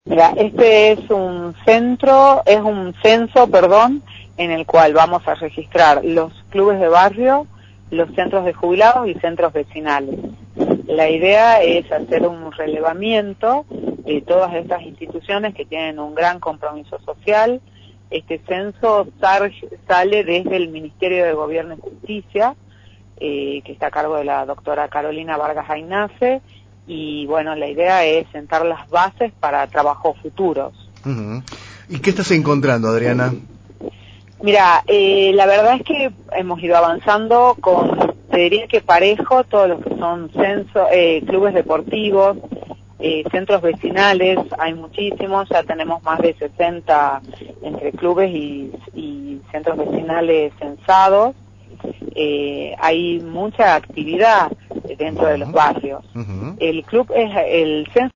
Mira, este es un censo, en el cual vamos a registrar los clubes de barrio, los centros de jubilados y centros vecinales. La idea es hacer un relevamiento de todas estas instituciones que tienen un gran compromiso social. Este censo sale desde el Ministerio de Gobierno y Justicia, que está a cargo de la doctora Carolina Vargas Aynace, y bueno, la idea es sentar las bases para trabajos futuros. Uh-huh. ¿Y qué estás encontrando, Adriana? Mira, la verdad es que hemos ido avanzando te diría que parejo, todos los que son clubes deportivos, centros vecinales, hay muchísimos, ya tenemos más de 60 entre clubes y centros vecinales censados. Hay mucha actividad dentro de los barrios. Uh-huh. El censo